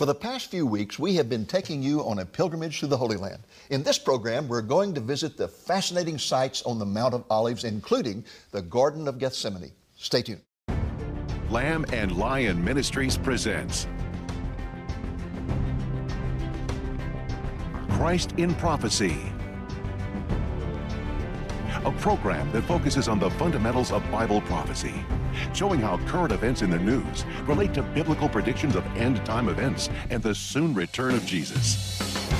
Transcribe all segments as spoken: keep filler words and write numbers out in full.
For the past few weeks, we have been taking you on a pilgrimage to the Holy Land. In this program, we're going to visit the fascinating sites on the Mount of Olives, including the Garden of Gethsemane. Stay tuned. Lamb and Lion Ministries presents Christ in Prophecy, a program that focuses on the fundamentals of Bible prophecy, showing how current events in the news relate to biblical predictions of end-time events and the soon return of Jesus.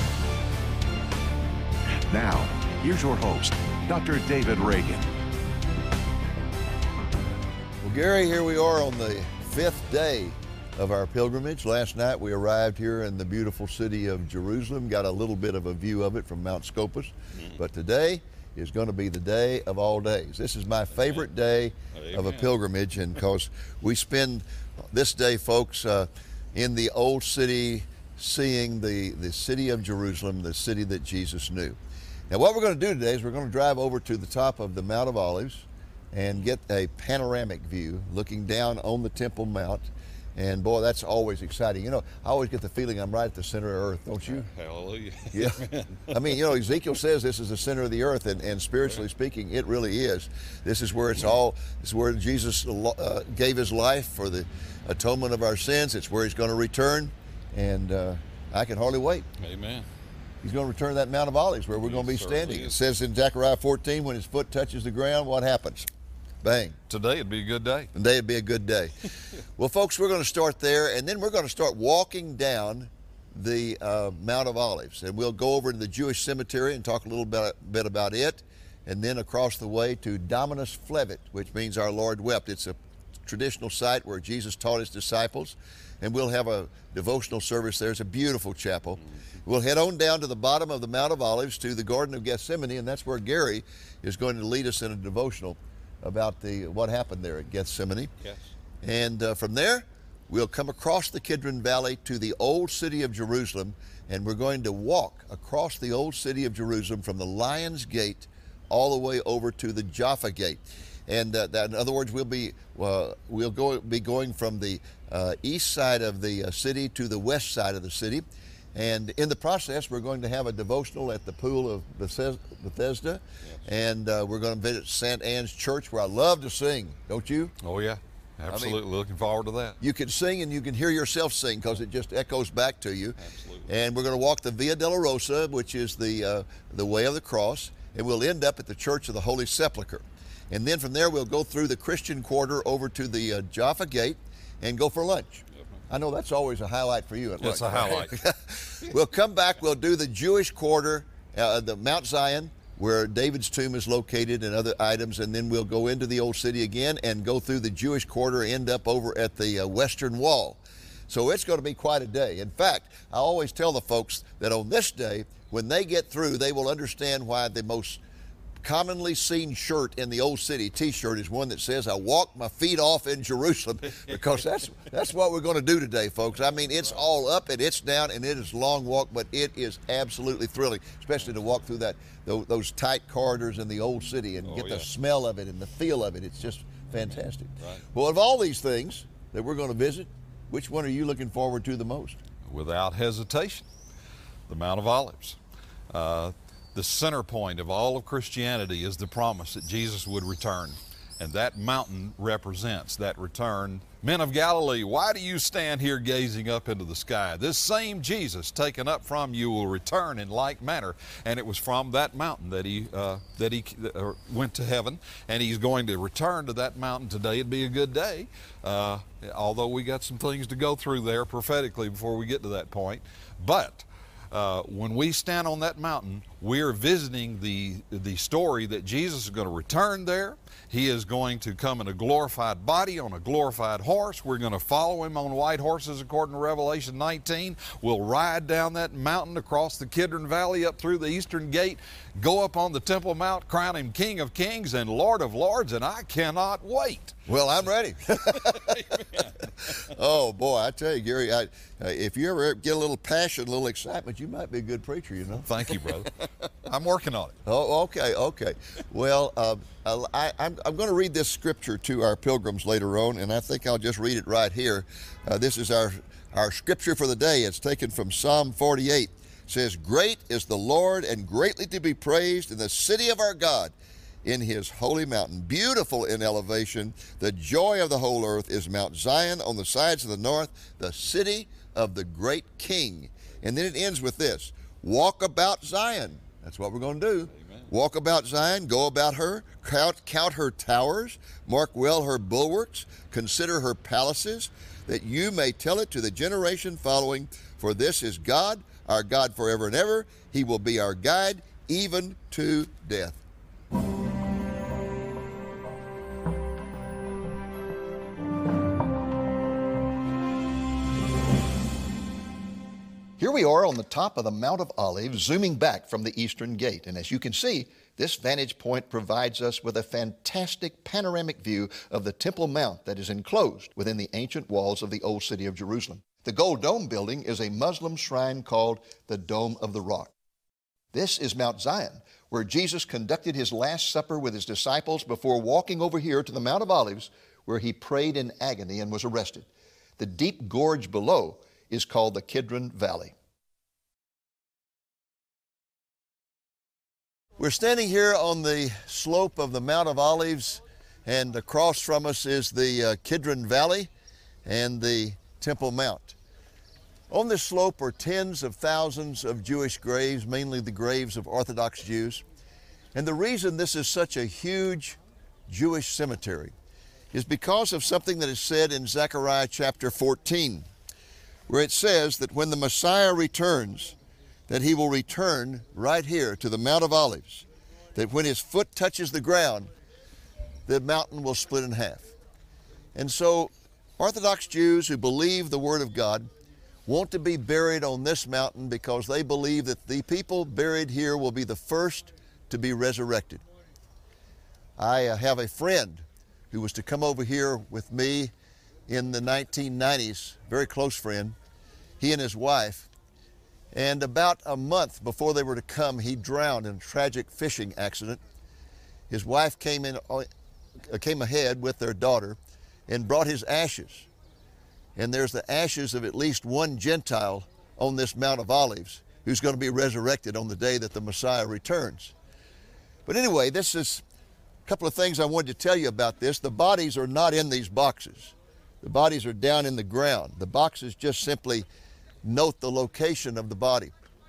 Now, here's your host, Doctor David Reagan. Well, Gary, here we are on the fifth day of our pilgrimage. Last night we arrived here in the beautiful city of Jerusalem, got a little bit of a view of it from Mount Scopus, mm-hmm. but today is going to be the day of all days. This is my favorite day Amen. Of a pilgrimage, and because we spend this day, folks, uh, in the old city, seeing the, the city of Jerusalem, the city that Jesus knew. Now what we're going to do today is we're going to drive over to the top of the Mount of Olives and get a panoramic view looking down on the Temple Mount. And boy, that's always exciting. You know, I always get the feeling I'm right at the center of earth, don't you? Hallelujah. Yeah. I mean, you know, Ezekiel says this is the center of the earth, and, and spiritually speaking, it really is. This is where it's all, this is where Jesus uh, gave his life for the atonement of our sins. It's where he's going to return, and uh, I can hardly wait. Amen. He's going to return to that Mount of Olives where we're He going to be standing. is. It says in Zechariah fourteen, when his foot touches the ground, what happens? Bang. Today would be a good day. Today would be a good day. Well, folks, we're going to start there, and then we're going to start walking down the uh, Mount of Olives. And we'll go over to the Jewish cemetery and talk a little bit, bit about it, and then across the way to Dominus Flevit, which means our Lord wept. It's a traditional site where Jesus taught his disciples, and we'll have a devotional service there. It's a beautiful chapel. We'll head on down to the bottom of the Mount of Olives to the Garden of Gethsemane, and that's where Gary is going to lead us in a devotional about the what happened there at Gethsemane. Yes. And uh, from there, we'll come across the Kidron Valley to the old city of Jerusalem, and we're going to walk across the old city of Jerusalem from the Lion's Gate all the way over to the Jaffa Gate. And uh, that, in other words, we'll be uh, we'll go be going from the uh, east side of the uh, city to the west side of the city. And in the process, we're going to have a devotional at the Pool of Bethesda, yes. and uh, we're going to visit Saint Anne's Church, where I love to sing, don't you? Oh, yeah. Absolutely. I mean, looking forward to that. You can sing and you can hear yourself sing because it just echoes back to you. Absolutely. And we're going to walk the Via Dolorosa, which is the, uh, the way of the cross, and we'll end up at the Church of the Holy Sepulchre. And then from there, we'll go through the Christian Quarter over to the uh, Jaffa Gate and go for lunch. I know that's always a highlight for you at lunch. It's a highlight. We'll come back, we'll do the Jewish Quarter, uh, the Mount Zion, where David's tomb is located and other items, and then we'll go into the old city again and go through the Jewish Quarter, end up over at the uh, Western Wall. So it's going to be quite a day. In fact, I always tell the folks that on this day, when they get through, they will understand why the most commonly seen shirt in the old city, t-shirt, is one that says, "I walked my feet off in Jerusalem," because that's that's what we're going to do today, folks. I mean, it's all up and it's down, and it is a long walk, but it is absolutely thrilling, especially to walk through that those tight corridors in the old city and oh, get yeah. the smell of it and the feel of it. It's just fantastic. Right. Well, of all these things that we're going to visit, which one are you looking forward to the most? Without hesitation, the Mount of Olives. Uh, The center point of all of Christianity is the promise that Jesus would return. And that mountain represents that return. Men of Galilee, why do you stand here gazing up into the sky? This same Jesus taken up from you will return in like manner. And it was from that mountain that he, uh, that he uh, went to heaven. And he's going to return to that mountain today. It'd be a good day, uh, although we got some things to go through there prophetically before we get to that point. But Uh, when we stand on that mountain, we're visiting the, the story that Jesus is going to return there. He is going to come in a glorified body on a glorified horse. We're going to follow him on white horses according to Revelation nineteen. We'll ride down that mountain across the Kidron Valley up through the eastern gate, go up on the Temple Mount, crown him King of Kings and Lord of Lords, and I cannot wait. Well, I'm ready. Oh, boy, I tell you, Gary, I, uh, if you ever get a little passion, a little excitement, you might be a good preacher, you know. Thank you, brother. I'm working on it. Oh, okay, okay. Well, uh, I, I'm, I'm going to read this scripture to our pilgrims later on, and I think I'll just read it right here. Uh, this is our Our scripture for the day is taken from Psalm forty-eight. It says, "Great is the Lord and greatly to be praised in the city of our God, in his holy mountain. Beautiful in elevation, the joy of the whole earth is Mount Zion on the sides of the north, the city of the great King." And then it ends with this, "Walk about Zion." That's what we're going to do. Amen. Walk about Zion, go about her, count, count her towers, mark well her bulwarks, consider her palaces, that you may tell it to the generation following. For this is God, our God forever and ever. He will be our guide, even to death. Here we are on the top of the Mount of Olives, zooming back from the eastern gate. And as you can see, this vantage point provides us with a fantastic panoramic view of the Temple Mount that is enclosed within the ancient walls of the old city of Jerusalem. The Gold Dome building is a Muslim shrine called the Dome of the Rock. This is Mount Zion, where Jesus conducted his Last Supper with his disciples before walking over here to the Mount of Olives, where he prayed in agony and was arrested. The deep gorge below is called the Kidron Valley. We're standing here on the slope of the Mount of Olives, and across from us is the uh, Kidron Valley and the Temple Mount. On this slope are tens of thousands of Jewish graves, mainly the graves of Orthodox Jews. And the reason this is such a huge Jewish cemetery is because of something that is said in Zechariah chapter fourteen, where it says that when the Messiah returns, that he will return right here to the Mount of Olives, that when his foot touches the ground, the mountain will split in half. And so Orthodox Jews who believe the Word of God want to be buried on this mountain because they believe that the people buried here will be the first to be resurrected. I uh, have a friend who was to come over here with me in the nineteen nineties, very close friend, he and his wife. And about a month before they were to come, he drowned in a tragic fishing accident. His wife came in, uh, came ahead with their daughter and brought his ashes. And there's the ashes of at least one Gentile on this Mount of Olives who's going to be resurrected on the day that the Messiah returns. But anyway, this is a couple of things I wanted to tell you about this. The bodies are not in these boxes. The bodies are down in the ground. The boxes just simply note the location of the body.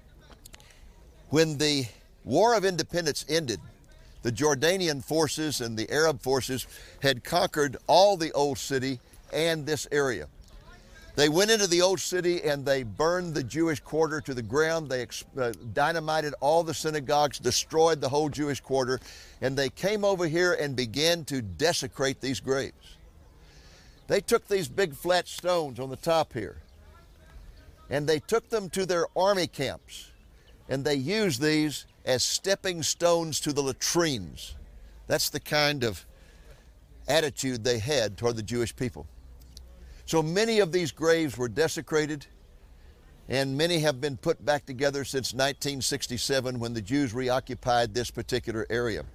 When the War of Independence ended, the Jordanian forces and the Arab forces had conquered all the old city and this area. They went into the old city and they burned the Jewish quarter to the ground. They uh, dynamited all the synagogues, destroyed the whole Jewish quarter, and they came over here and began to desecrate these graves. They took these big flat stones on the top here, and they took them to their army camps, and they used these as stepping stones to the latrines. That's the kind of attitude they had toward the Jewish people. So many of these graves were desecrated, and many have been put back together since nineteen sixty-seven when the Jews reoccupied this particular area.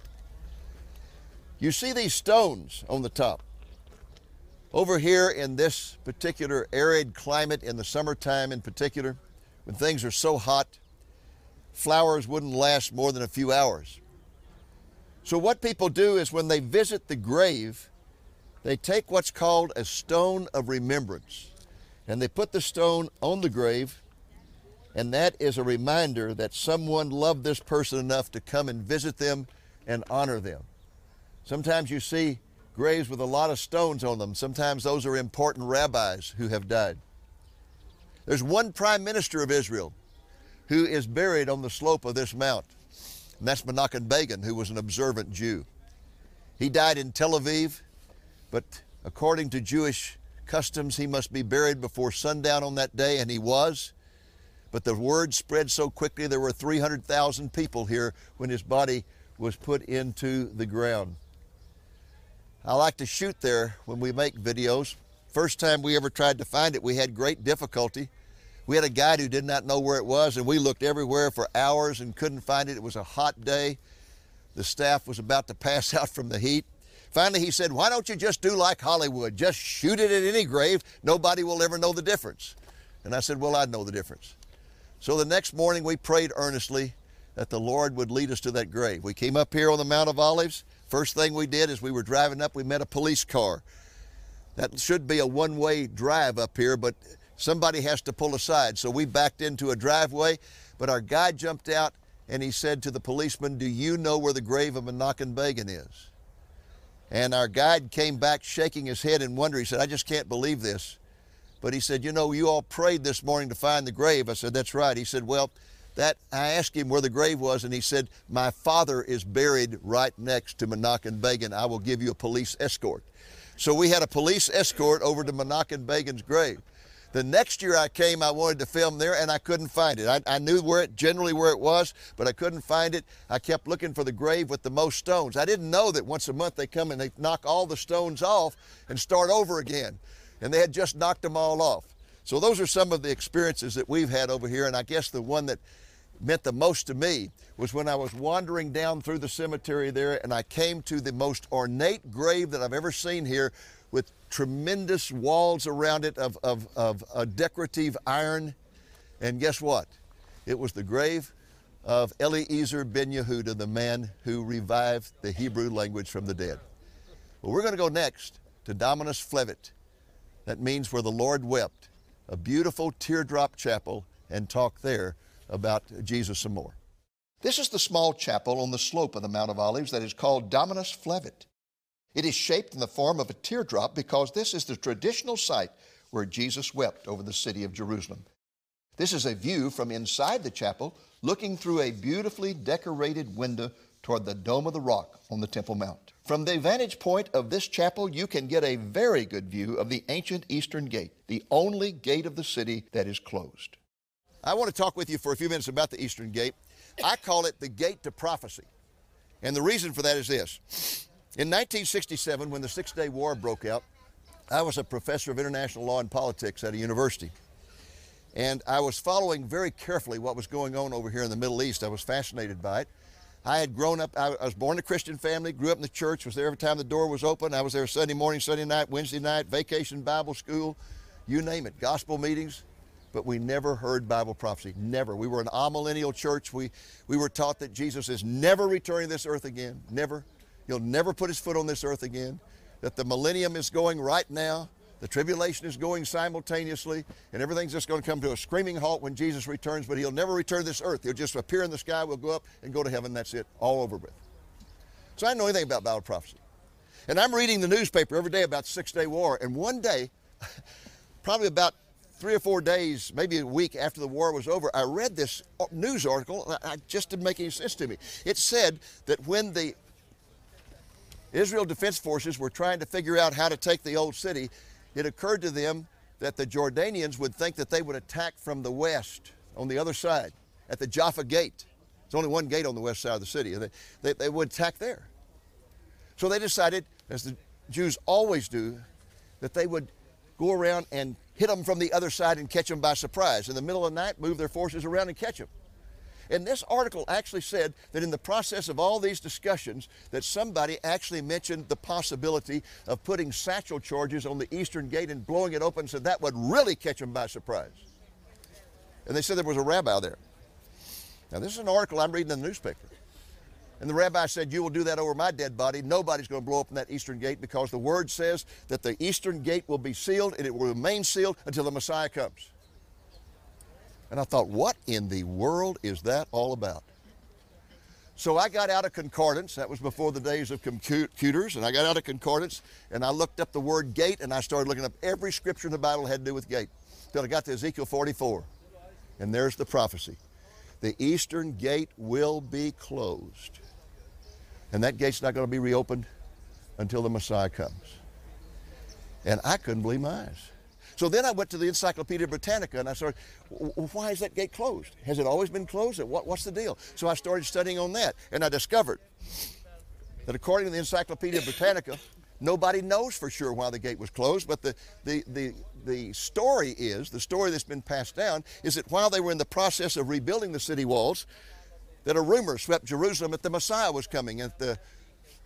You see these stones on the top. Over here in this particular arid climate in the summertime in particular, when things are so hot, flowers wouldn't last more than a few hours. So what people do is when they visit the grave, they take what's called a stone of remembrance, and they put the stone on the grave, and that is a reminder that someone loved this person enough to come and visit them and honor them. Sometimes you see graves with a lot of stones on them. Sometimes those are important rabbis who have died. There's one prime minister of Israel who is buried on the slope of this mount, and that's Menachem Begin, who was an observant Jew. He died in Tel Aviv, but according to Jewish customs, he must be buried before sundown on that day, and he was. But the word spread so quickly, there were three hundred thousand people here when his body was put into the ground. I like to shoot there when we make videos. First time we ever tried to find it, we had great difficulty. We had a guide who did not know where it was, and we looked everywhere for hours and couldn't find it. It was a hot day. The staff was about to pass out from the heat. Finally, he said, why don't you just do like Hollywood? Just shoot it at any grave. Nobody will ever know the difference. And I said, well, I'd know the difference. So the next morning, we prayed earnestly that the Lord would lead us to that grave. We came up here on the Mount of Olives. First thing we did as we were driving up, we met a police car. That should be a one-way drive up here, but somebody has to pull aside. So we backed into a driveway, but our guide jumped out and he said to the policeman, do you know where the grave of Menachem Begin is? And our guide came back shaking his head in wonder. He said, I just can't believe this. But he said, you know, you all prayed this morning to find the grave. I said, that's right. He said, well, that I asked him where the grave was, and he said, my father is buried right next to Menachem Begin. I will give you a police escort. So we had a police escort over to Menachem Begin's grave. The next year I came, I wanted to film there, and I couldn't find it. I, I knew where it, generally where it was, but I couldn't find it. I kept looking for the grave with the most stones. I didn't know that once a month they come and they knock all the stones off and start over again. And they had just knocked them all off. So those are some of the experiences that we've had over here, and I guess the one that meant the most to me was when I was wandering down through the cemetery there, and I came to the most ornate grave that I've ever seen here, with tremendous walls around it of, of, of a decorative iron. And guess what? It was the grave of Eliezer ben Yehuda, the man who revived the Hebrew language from the dead. Well, we're going to go next to Dominus Flevit. That means where the Lord wept, a beautiful teardrop chapel, and talk there about Jesus some more. This is the small chapel on the slope of the Mount of Olives that is called Dominus Flevit. It is shaped in the form of a teardrop because this is the traditional site where Jesus wept over the city of Jerusalem. This is a view from inside the chapel, looking through a beautifully decorated window toward the Dome of the Rock on the Temple Mount. From the vantage point of this chapel, you can get a very good view of the ancient Eastern Gate, the only gate of the city that is closed. I want to talk with you for a few minutes about the Eastern Gate. I call it the gate to prophecy. And the reason for that is this. In nineteen sixty-seven, when the Six-Day War broke out, I was a professor of international law and politics at a university. And I was following very carefully what was going on over here in the Middle East. I was fascinated by it. I had grown up, I was born in a Christian family, grew up in the church, was there every time the door was open. I was there Sunday morning, Sunday night, Wednesday night, vacation Bible school, you name it, gospel meetings. But we never heard Bible prophecy, never. We were an amillennial church. We, we were taught that Jesus is never returning to this earth again, never. He'll never put his foot on this earth again, that the millennium is going right now, the tribulation is going simultaneously, and everything's just going to come to a screaming halt when Jesus returns, but he'll never return to this earth. He'll just appear in the sky, we'll go up and go to heaven, that's it, all over with. So I didn't know anything about Bible prophecy. And I'm reading the newspaper every day about the Six-Day War, and one day, probably about three or four days, maybe a week after the war was over, I read this news article, and it just didn't make any sense to me. It said that when the Israel Defense Forces were trying to figure out how to take the old city, it occurred to them that the Jordanians would think that they would attack from the west, on the other side, at the Jaffa Gate. There's only one gate on the west side of the city. They, they, they would attack there. So they decided, as the Jews always do, that they would go around and hit them from the other side and catch them by surprise. In the middle of the night, move their forces around and catch them. And this article actually said that in the process of all these discussions, that somebody actually mentioned the possibility of putting satchel charges on the Eastern Gate and blowing it open, so that would really catch them by surprise. And they said there was a rabbi there. Now this is an article I'm reading in the newspaper. And the rabbi said, you will do that over my dead body. Nobody's going to blow open that Eastern Gate, because the word says that the Eastern Gate will be sealed, and it will remain sealed until the Messiah comes. And I thought, what in the world is that all about? So I got out a concordance. That was before the days of computers. And I got out a concordance, and I looked up the word gate, and I started looking up every scripture in the Bible that had to do with gate, until I got to Ezekiel forty-four. And there's the prophecy. The Eastern Gate will be closed. And that gate's not going to be reopened until the Messiah comes. And I couldn't believe my eyes. So then I went to the Encyclopedia Britannica, and I started, why is that gate closed? Has it always been closed? What, what's the deal? So I started studying on that, and I discovered that according to the Encyclopedia Britannica, nobody knows for sure why the gate was closed, but the, the, the, the story is, the story that's been passed down, is that while they were in the process of rebuilding the city walls, that a rumor swept Jerusalem that the Messiah was coming, and the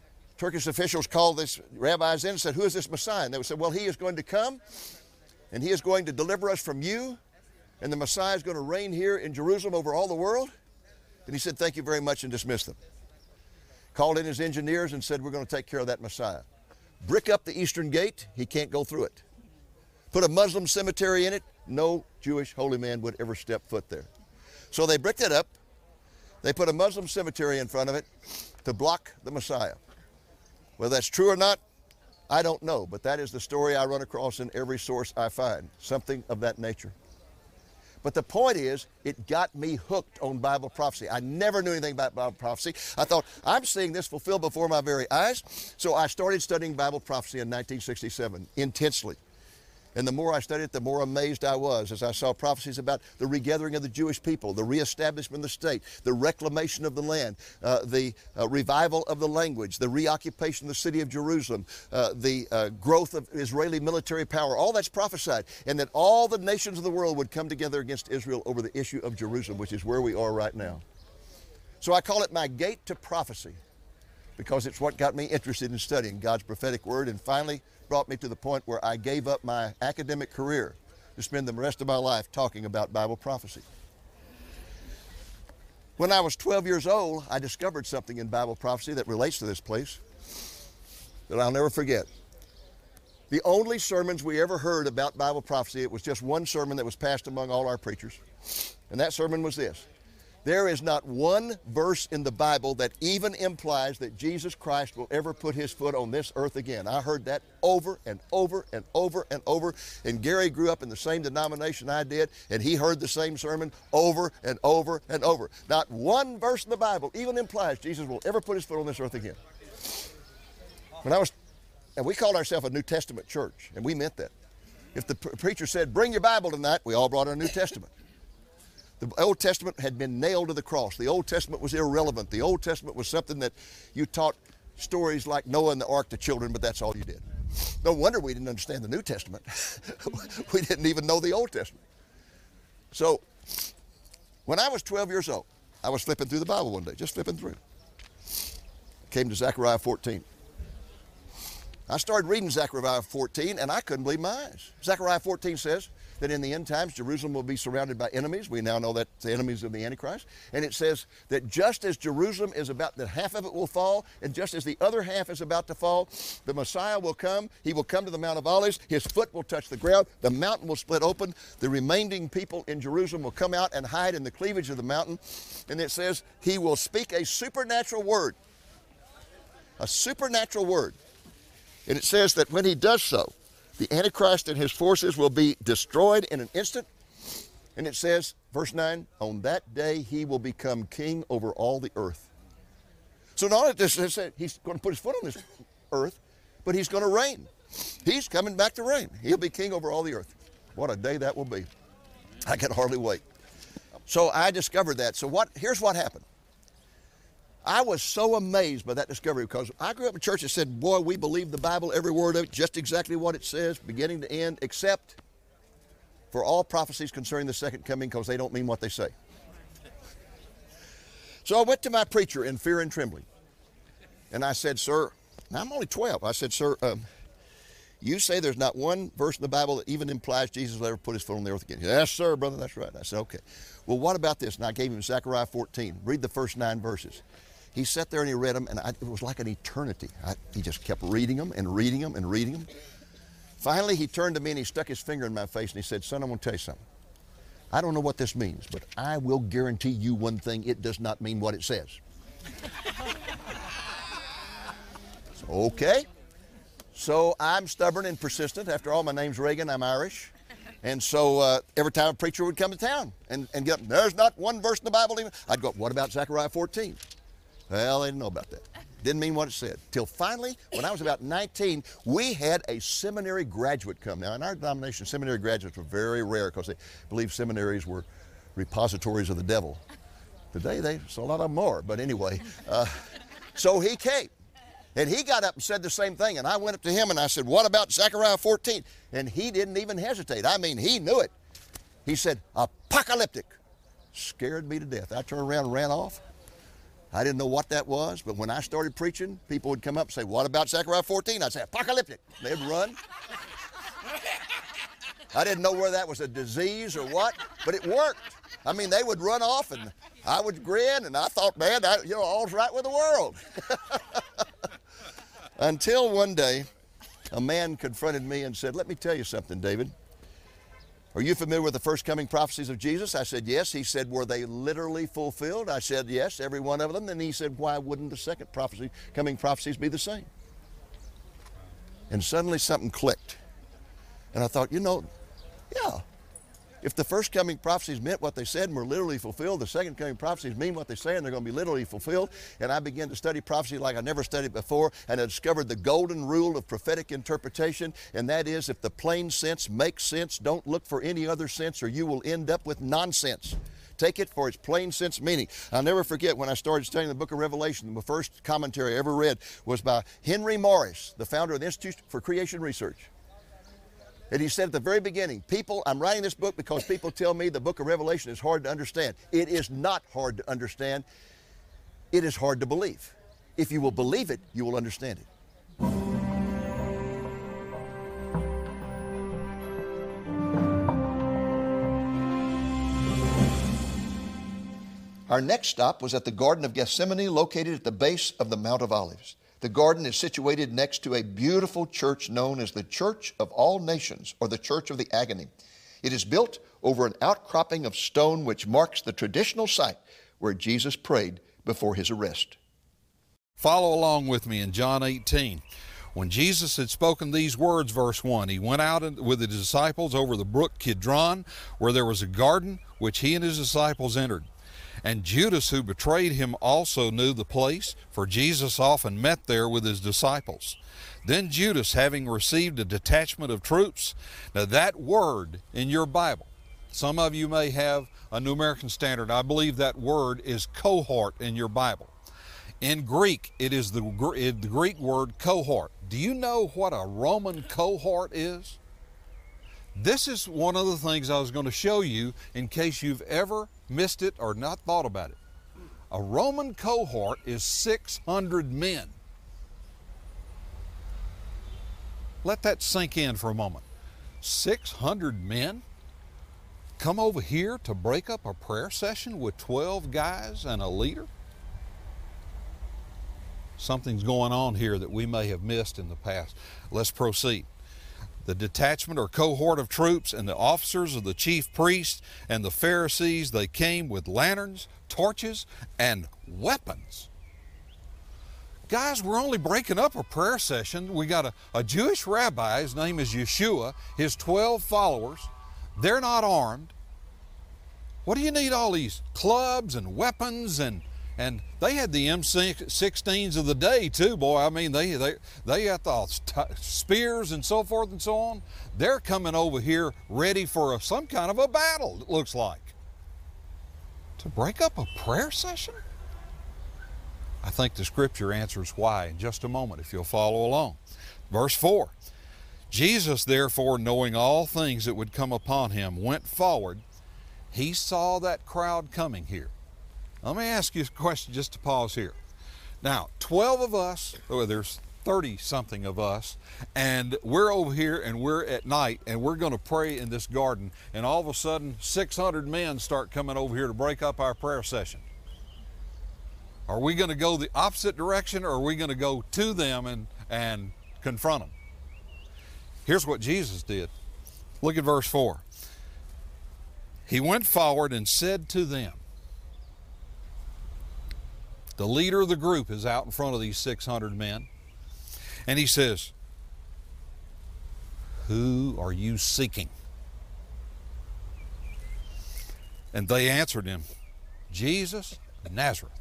Turkish officials called these rabbis in and said, who is this Messiah? And they said, well, he is going to come and he is going to deliver us from you, and the Messiah is going to reign here in Jerusalem over all the world. And he said, thank you very much, and dismissed them. Called in his engineers and said, we're going to take care of that Messiah. Brick up the eastern gate, he can't go through it. Put a Muslim cemetery in it, no Jewish holy man would ever step foot there. So they bricked it up. They put a Muslim cemetery in front of it to block the Messiah. Whether that's true or not, I don't know, but that is the story I run across in every source I find, something of that nature. But the point is, it got me hooked on Bible prophecy. I never knew anything about Bible prophecy. I thought, I'm seeing this fulfilled before my very eyes. So I started studying Bible prophecy in nineteen sixty-seven intensely. And the more I studied it, the more amazed I was as I saw prophecies about the regathering of the Jewish people, the reestablishment of the state, the reclamation of the land, uh, the uh, revival of the language, the reoccupation of the city of Jerusalem, uh, the uh, growth of Israeli military power. All that's prophesied. And that all the nations of the world would come together against Israel over the issue of Jerusalem, which is where we are right now. So I call it my gate to prophecy, because it's what got me interested in studying God's prophetic word, and finally brought me to the point where I gave up my academic career to spend the rest of my life talking about Bible prophecy. When I was twelve years old, I discovered something in Bible prophecy that relates to this place that I'll never forget. The only sermons we ever heard about Bible prophecy, it was just one sermon that was passed among all our preachers, and that sermon was this: there is not one verse in the Bible that even implies that Jesus Christ will ever put his foot on this earth again. I heard that over and over and over and over. And Gary grew up in the same denomination I did, and he heard the same sermon over and over and over. Not one verse in the Bible even implies Jesus will ever put his foot on this earth again. When I was, and we called ourselves a New Testament church, and we meant that. If the preacher said, bring your Bible tonight, we all brought our New Testament. The Old Testament had been nailed to the cross. The Old Testament was irrelevant. The Old Testament was something that you taught stories like Noah and the ark to children, but that's all you did. No wonder we didn't understand the New Testament. We didn't even know the Old Testament. So when I was twelve years old, I was flipping through the Bible one day, just flipping through. Came to Zechariah fourteen. I started reading Zechariah fourteen, and I couldn't believe my eyes. Zechariah fourteen says that in the end times, Jerusalem will be surrounded by enemies. We now know that the enemies of the Antichrist. And it says that just as Jerusalem is about, that half of it will fall, and just as the other half is about to fall, the Messiah will come. He will come to the Mount of Olives. His foot will touch the ground. The mountain will split open. The remaining people in Jerusalem will come out and hide in the cleavage of the mountain. And it says he will speak a supernatural word. A supernatural word. And it says that when he does so, the Antichrist and his forces will be destroyed in an instant. And it says, verse nine, on that day he will become king over all the earth. So not only does it say he's going to put his foot on this earth, but he's going to reign. He's coming back to reign. He'll be king over all the earth. What a day that will be. I can hardly wait. So I discovered that. So what? Here's what happened. I was so amazed by that discovery, because I grew up in a church that said, boy, we believe the Bible, every word of it, just exactly what it says, beginning to end, except for all prophecies concerning the second coming, because they don't mean what they say. So I went to my preacher in fear and trembling, and I said, sir, now I'm only twelve. I said, sir, um, you say there's not one verse in the Bible that even implies Jesus will ever put his foot on the earth again. He said, yes, sir, brother, that's right. I said, okay. Well, what about this? And I gave him Zechariah fourteen. Read the first nine verses. He sat there and he read them, and I, it was like an eternity. I, he just kept reading them and reading them and reading them. Finally, he turned to me and he stuck his finger in my face and he said, son, I'm going to tell you something. I don't know what this means, but I will guarantee you one thing. It does not mean what it says. So, okay. So I'm stubborn and persistent. After all, my name's Reagan. I'm Irish. And so uh, every time a preacher would come to town and, and get, there's not one verse in the Bible even, I'd go, what about Zechariah fourteen? Well, they didn't know about that. Didn't mean what it said. Till finally, when I was about nineteen, we had a seminary graduate come. Now, in our denomination, seminary graduates were very rare because they believed seminaries were repositories of the devil. Today, they, so a lot of them are. But anyway, uh, so he came. And he got up and said the same thing. And I went up to him and I said, what about Zechariah fourteen? And he didn't even hesitate. I mean, he knew it. He said, apocalyptic. Scared me to death. I turned around and ran off. I didn't know what that was, but when I started preaching, people would come up and say, what about Zechariah fourteen? I'd say, apocalyptic. They'd run. I didn't know whether that was a disease or what, but it worked. I mean, they would run off, and I would grin, and I thought, man, I, you know, all's right with the world. Until one day, a man confronted me and said, let me tell you something, David. Are you familiar with the first coming prophecies of Jesus? I said, yes. He said, were they literally fulfilled? I said, yes, every one of them. And he said, why wouldn't the second prophecy, coming prophecies be the same? And suddenly something clicked. And I thought, you know, yeah, if the first coming prophecies meant what they said and were literally fulfilled, the second coming prophecies mean what they say and they're going to be literally fulfilled. And I began to study prophecy like I never studied before, and I discovered the golden rule of prophetic interpretation, and that is, if the plain sense makes sense, don't look for any other sense or you will end up with nonsense. Take it for its plain sense meaning. I'll never forget when I started studying the book of Revelation, the first commentary I ever read was by Henry Morris, the founder of the Institute for Creation Research. And he said at the very beginning, people, I'm writing this book because people tell me the book of Revelation is hard to understand. It is not hard to understand. It is hard to believe. If you will believe it, you will understand it. Our next stop was at the Garden of Gethsemane, located at the base of the Mount of Olives. The garden is situated next to a beautiful church known as the Church of All Nations, or the Church of the Agony. It is built over an outcropping of stone which marks the traditional site where Jesus prayed before his arrest. Follow along with me in John eighteen. When Jesus had spoken these words, verse one, he went out with the disciples over the brook Kidron, where there was a garden which he and his disciples entered. And Judas, who betrayed him, also knew the place, for Jesus often met there with his disciples. Then Judas, having received a detachment of troops, now that word in your Bible, some of you may have a New American Standard. I believe that word is cohort in your Bible. In Greek, it is the, the Greek word cohort. Do you know what a Roman cohort is? This is one of the things I was going to show you in case you've ever missed it or not thought about it. A Roman cohort is six hundred men. Let that sink in for a moment. six hundred men come over here to break up a prayer session with twelve guys and a leader? Something's going on here that we may have missed in the past. Let's proceed. The detachment or cohort of troops and the officers of the chief priests and the Pharisees, they came with lanterns, torches, and weapons. Guys, we're only breaking up a prayer session. We got a, a Jewish rabbi, his name is Yeshua, his twelve followers. They're not armed. What do you need all these clubs and weapons and And they had the M sixteens of the day too, boy. I mean, they they they had the spears and so forth and so on. They're coming over here ready for a, some kind of a battle, it looks like. To break up a prayer session? I think the scripture answers why in just a moment, if you'll follow along. Verse four, Jesus, therefore, knowing all things that would come upon him, went forward. He saw that crowd coming here. Let me ask you a question just to pause here. Now, twelve of us, oh, there's thirty something of us, and we're over here and we're at night and we're going to pray in this garden, and all of a sudden six hundred men start coming over here to break up our prayer session. Are we going to go the opposite direction, or are we going to go to them and, and confront them? Here's what Jesus did. Look at verse four. He went forward and said to them, the leader of the group is out in front of these six hundred men. And he says, who are you seeking? And they answered him, Jesus of Nazareth.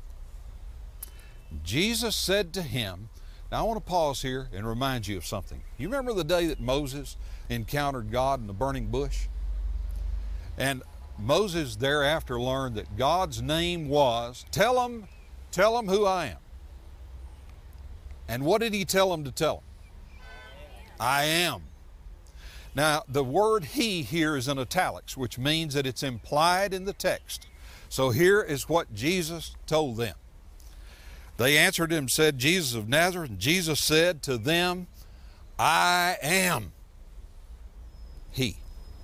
Jesus said to him, now I want to pause here and remind you of something. You remember the day that Moses encountered God in the burning bush? And Moses thereafter learned that God's name was, tell them, tell them who I am. And what did he tell them to tell them? I am. Now, the word he here is in italics, which means that it's implied in the text. So here is what Jesus told them. They answered him and said, Jesus of Nazareth. And Jesus said to them, I am he.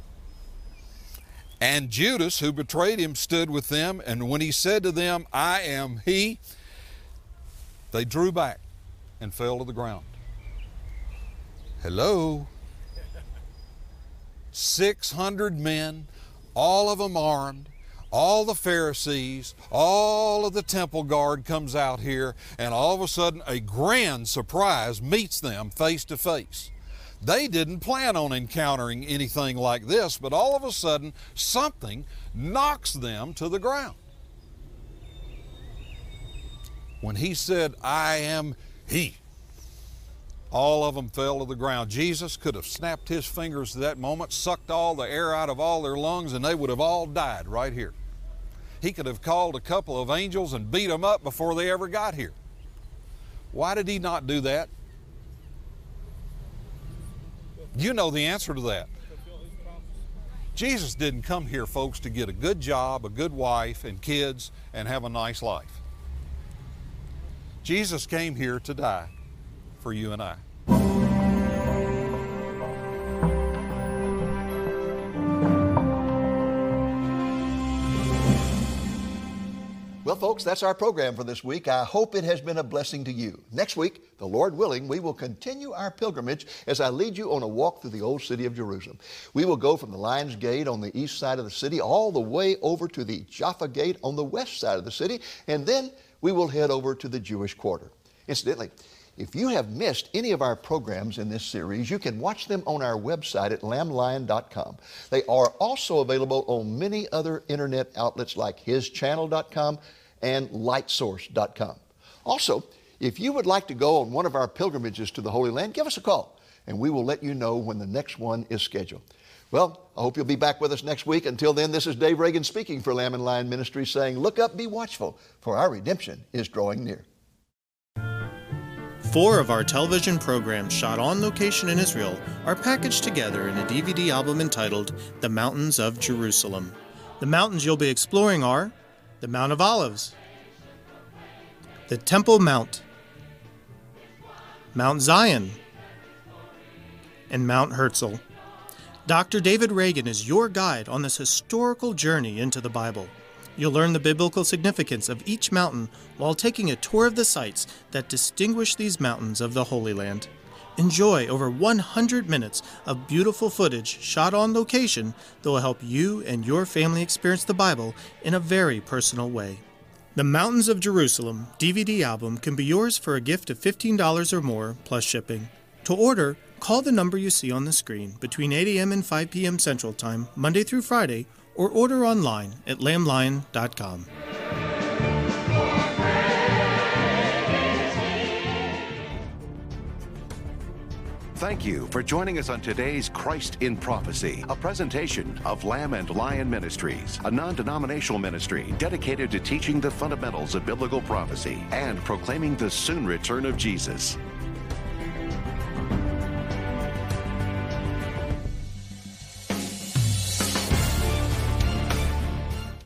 And Judas, who betrayed him, stood with them, and when he said to them, I am he, they drew back and fell to the ground. Hello? six hundred men, all of them armed, all the Pharisees, all of the temple guard comes out here, and all of a sudden a grand surprise meets them face to face. They didn't plan on encountering anything like this, but all of a sudden something knocks them to the ground. When he said, I am he, all of them fell to the ground. Jesus could have snapped his fingers at that moment, sucked all the air out of all their lungs, and they would have all died right here. He could have called a couple of angels and beat them up before they ever got here. Why did he not do that? You know the answer to that. Jesus didn't come here, folks, to get a good job, a good wife, and kids, and have a nice life. Jesus came here to die for you and I. Well, folks, that's our program for this week. I hope it has been a blessing to you. Next week, the Lord willing, we will continue our pilgrimage as I lead you on a walk through the old city of Jerusalem. We will go from the Lion's Gate on the east side of the city all the way over to the Jaffa Gate on the west side of the city, and then we will head over to the Jewish quarter. Incidentally, if you have missed any of our programs in this series, you can watch them on our website at lamb lion dot com. They are also available on many other internet outlets like his channel dot com and light source dot com. Also, if you would like to go on one of our pilgrimages to the Holy Land, give us a call, and we will let you know when the next one is scheduled. Well, I hope you'll be back with us next week. Until then, this is Dave Reagan speaking for Lamb and Lion Ministries, saying, look up, be watchful, for our redemption is drawing near. Four of our television programs shot on location in Israel are packaged together in a D V D album entitled The Mountains of Jerusalem. The mountains you'll be exploring are the Mount of Olives, the Temple Mount, Mount Zion, and Mount Herzl. Doctor David Reagan is your guide on this historical journey into the Bible. You'll learn the biblical significance of each mountain while taking a tour of the sites that distinguish these mountains of the Holy Land. Enjoy over one hundred minutes of beautiful footage shot on location that will help you and your family experience the Bible in a very personal way. The Mountains of Jerusalem D V D album can be yours for a gift of fifteen dollars or more plus shipping. To order, call the number you see on the screen between eight a m and five p m Central Time, Monday through Friday, or order online at lamb lion dot com. Thank you for joining us on today's Christ in Prophecy, a presentation of Lamb and Lion Ministries, a non-denominational ministry dedicated to teaching the fundamentals of biblical prophecy and proclaiming the soon return of Jesus.